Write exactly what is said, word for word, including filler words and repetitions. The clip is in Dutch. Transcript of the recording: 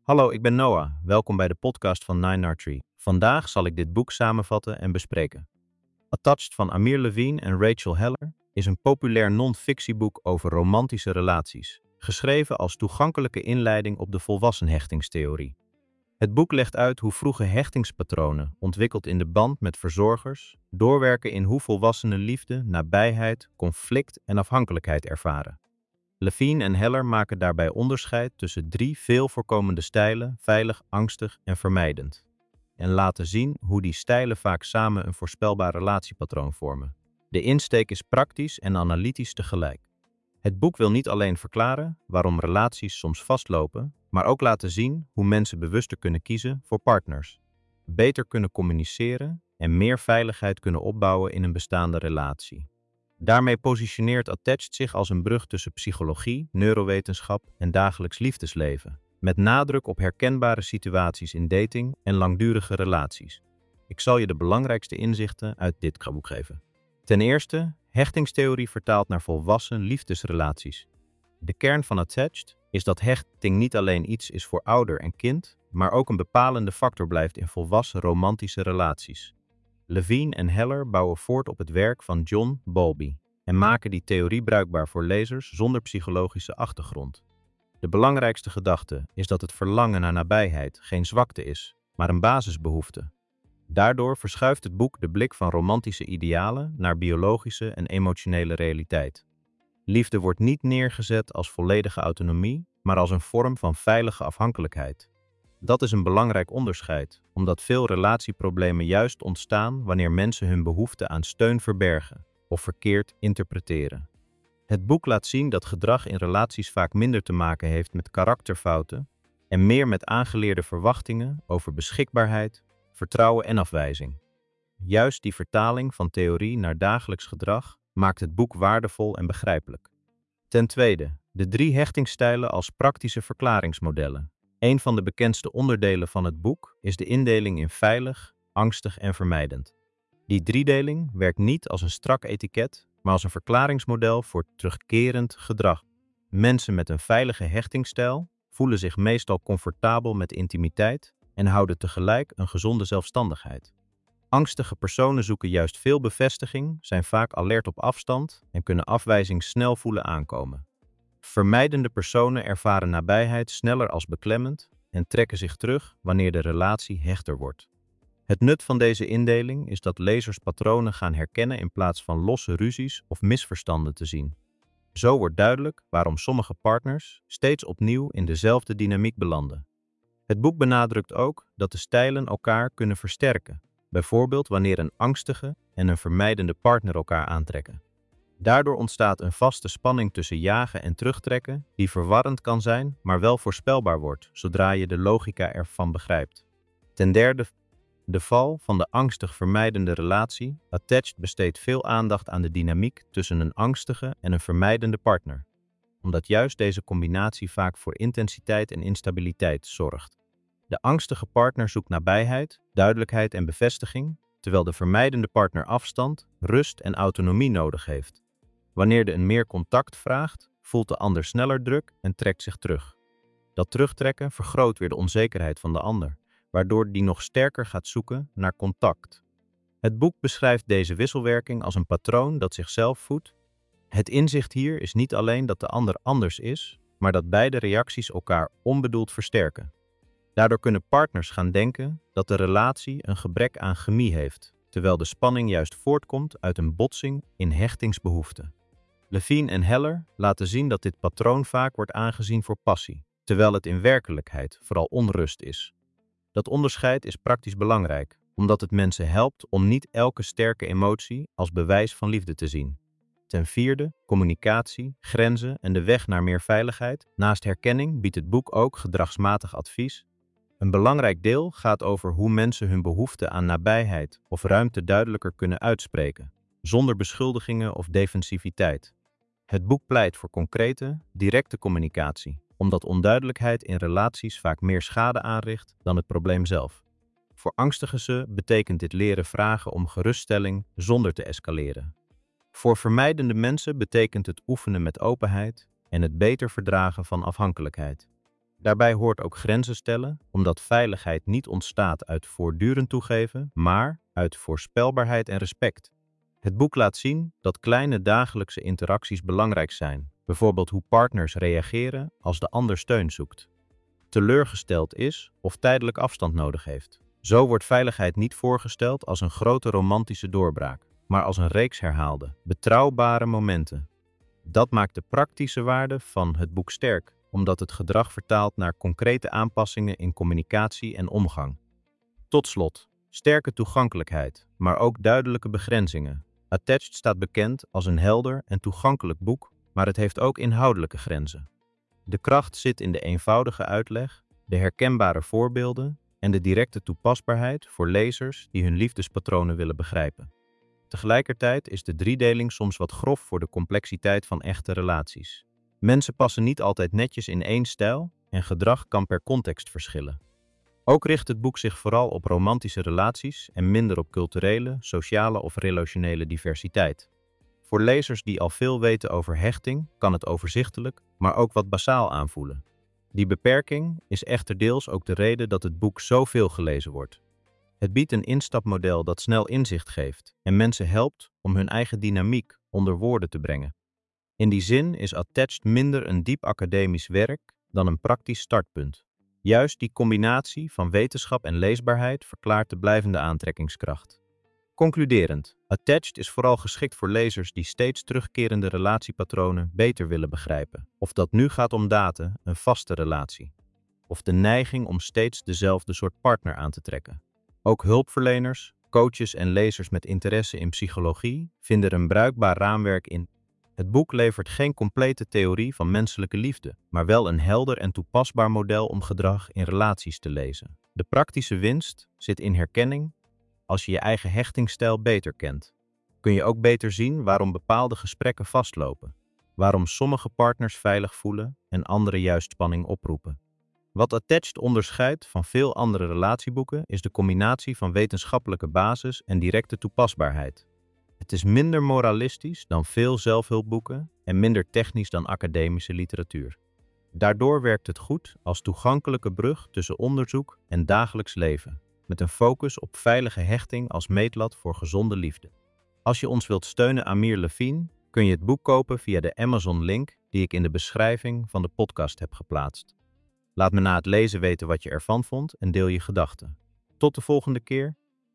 Hallo, ik ben Noah. Welkom bij de podcast van Nine Archery. Vandaag zal ik dit boek samenvatten en bespreken. Attached van Amir Levine en Rachel Heller is een populair non-fictieboek over romantische relaties, geschreven als toegankelijke inleiding op de volwassenhechtingstheorie. Het boek legt uit hoe vroege hechtingspatronen, ontwikkeld in de band met verzorgers, doorwerken in hoe volwassenen liefde, nabijheid, conflict en afhankelijkheid ervaren. Levine en Heller maken daarbij onderscheid tussen drie veel voorkomende stijlen: veilig, angstig en vermijdend, en laten zien hoe die stijlen vaak samen een voorspelbaar relatiepatroon vormen. De insteek is praktisch en analytisch tegelijk. Het boek wil niet alleen verklaren waarom relaties soms vastlopen, maar ook laten zien hoe mensen bewuster kunnen kiezen voor partners, beter kunnen communiceren en meer veiligheid kunnen opbouwen in een bestaande relatie. Daarmee positioneert Attached zich als een brug tussen psychologie, neurowetenschap en dagelijks liefdesleven, met nadruk op herkenbare situaties in dating en langdurige relaties. Ik zal je de belangrijkste inzichten uit dit boek geven. Ten eerste, hechtingstheorie vertaald naar volwassen liefdesrelaties. De kern van Attached is dat hechting niet alleen iets is voor ouder en kind, maar ook een bepalende factor blijft in volwassen romantische relaties. Levine en Heller bouwen voort op het werk van John Bowlby en maken die theorie bruikbaar voor lezers zonder psychologische achtergrond. De belangrijkste gedachte is dat het verlangen naar nabijheid geen zwakte is, maar een basisbehoefte. Daardoor verschuift het boek de blik van romantische idealen naar biologische en emotionele realiteit. Liefde wordt niet neergezet als volledige autonomie, maar als een vorm van veilige afhankelijkheid. Dat is een belangrijk onderscheid, omdat veel relatieproblemen juist ontstaan wanneer mensen hun behoefte aan steun verbergen of verkeerd interpreteren. Het boek laat zien dat gedrag in relaties vaak minder te maken heeft met karakterfouten en meer met aangeleerde verwachtingen over beschikbaarheid, vertrouwen en afwijzing. Juist die vertaling van theorie naar dagelijks gedrag maakt het boek waardevol en begrijpelijk. Ten tweede, de drie hechtingsstijlen als praktische verklaringsmodellen. Een van de bekendste onderdelen van het boek is de indeling in veilig, angstig en vermijdend. Die driedeling werkt niet als een strak etiket, maar als een verklaringsmodel voor terugkerend gedrag. Mensen met een veilige hechtingsstijl voelen zich meestal comfortabel met intimiteit en houden tegelijk een gezonde zelfstandigheid. Angstige personen zoeken juist veel bevestiging, zijn vaak alert op afstand en kunnen afwijzing snel voelen aankomen. Vermijdende personen ervaren nabijheid sneller als beklemmend en trekken zich terug wanneer de relatie hechter wordt. Het nut van deze indeling is dat lezers patronen gaan herkennen in plaats van losse ruzies of misverstanden te zien. Zo wordt duidelijk waarom sommige partners steeds opnieuw in dezelfde dynamiek belanden. Het boek benadrukt ook dat de stijlen elkaar kunnen versterken, bijvoorbeeld wanneer een angstige en een vermijdende partner elkaar aantrekken. Daardoor ontstaat een vaste spanning tussen jagen en terugtrekken, die verwarrend kan zijn, maar wel voorspelbaar wordt, zodra je de logica ervan begrijpt. Ten derde, de val van de angstig vermijdende relatie. Attached besteedt veel aandacht aan de dynamiek tussen een angstige en een vermijdende partner, omdat juist deze combinatie vaak voor intensiteit en instabiliteit zorgt. De angstige partner zoekt nabijheid, duidelijkheid en bevestiging, terwijl de vermijdende partner afstand, rust en autonomie nodig heeft. Wanneer de een meer contact vraagt, voelt de ander sneller druk en trekt zich terug. Dat terugtrekken vergroot weer de onzekerheid van de ander, waardoor die nog sterker gaat zoeken naar contact. Het boek beschrijft deze wisselwerking als een patroon dat zichzelf voedt. Het inzicht hier is niet alleen dat de ander anders is, maar dat beide reacties elkaar onbedoeld versterken. Daardoor kunnen partners gaan denken dat de relatie een gebrek aan chemie heeft, terwijl de spanning juist voortkomt uit een botsing in hechtingsbehoeften. Levine en Heller laten zien dat dit patroon vaak wordt aangezien voor passie, terwijl het in werkelijkheid vooral onrust is. Dat onderscheid is praktisch belangrijk, omdat het mensen helpt om niet elke sterke emotie als bewijs van liefde te zien. Ten vierde, communicatie, grenzen en de weg naar meer veiligheid. Naast herkenning biedt het boek ook gedragsmatig advies. Een belangrijk deel gaat over hoe mensen hun behoefte aan nabijheid of ruimte duidelijker kunnen uitspreken, zonder beschuldigingen of defensiviteit. Het boek pleit voor concrete, directe communicatie, omdat onduidelijkheid in relaties vaak meer schade aanricht dan het probleem zelf. Voor angstigen betekent dit leren vragen om geruststelling zonder te escaleren. Voor vermijdende mensen betekent het oefenen met openheid en het beter verdragen van afhankelijkheid. Daarbij hoort ook grenzen stellen, omdat veiligheid niet ontstaat uit voortdurend toegeven, maar uit voorspelbaarheid en respect. Het boek laat zien dat kleine dagelijkse interacties belangrijk zijn, bijvoorbeeld hoe partners reageren als de ander steun zoekt, teleurgesteld is of tijdelijk afstand nodig heeft. Zo wordt veiligheid niet voorgesteld als een grote romantische doorbraak, maar als een reeks herhaalde, betrouwbare momenten. Dat maakt de praktische waarde van het boek sterk, omdat het gedrag vertaalt naar concrete aanpassingen in communicatie en omgang. Tot slot, sterke toegankelijkheid, maar ook duidelijke begrenzingen. Attached staat bekend als een helder en toegankelijk boek, maar het heeft ook inhoudelijke grenzen. De kracht zit in de eenvoudige uitleg, de herkenbare voorbeelden en de directe toepasbaarheid voor lezers die hun liefdespatronen willen begrijpen. Tegelijkertijd is de driedeling soms wat grof voor de complexiteit van echte relaties. Mensen passen niet altijd netjes in één stijl en gedrag kan per context verschillen. Ook richt het boek zich vooral op romantische relaties en minder op culturele, sociale of relationele diversiteit. Voor lezers die al veel weten over hechting kan het overzichtelijk, maar ook wat basaal aanvoelen. Die beperking is echter deels ook de reden dat het boek zoveel gelezen wordt. Het biedt een instapmodel dat snel inzicht geeft en mensen helpt om hun eigen dynamiek onder woorden te brengen. In die zin is Attached minder een diep academisch werk dan een praktisch startpunt. Juist die combinatie van wetenschap en leesbaarheid verklaart de blijvende aantrekkingskracht. Concluderend, Attached is vooral geschikt voor lezers die steeds terugkerende relatiepatronen beter willen begrijpen. Of dat nu gaat om daten, een vaste relatie, of de neiging om steeds dezelfde soort partner aan te trekken. Ook hulpverleners, coaches en lezers met interesse in psychologie vinden er een bruikbaar raamwerk in. Het boek levert geen complete theorie van menselijke liefde, maar wel een helder en toepasbaar model om gedrag in relaties te lezen. De praktische winst zit in herkenning. Als je je eigen hechtingsstijl beter kent, kun je ook beter zien waarom bepaalde gesprekken vastlopen, waarom sommige partners veilig voelen en andere juist spanning oproepen. Wat Attached onderscheidt van veel andere relatieboeken is de combinatie van wetenschappelijke basis en directe toepasbaarheid. Het is minder moralistisch dan veel zelfhulpboeken en minder technisch dan academische literatuur. Daardoor werkt het goed als toegankelijke brug tussen onderzoek en dagelijks leven, met een focus op veilige hechting als meetlat voor gezonde liefde. Als je ons wilt steunen, Amir Levine, kun je het boek kopen via de Amazon-link die ik in de beschrijving van de podcast heb geplaatst. Laat me na het lezen weten wat je ervan vond en deel je gedachten. Tot de volgende keer.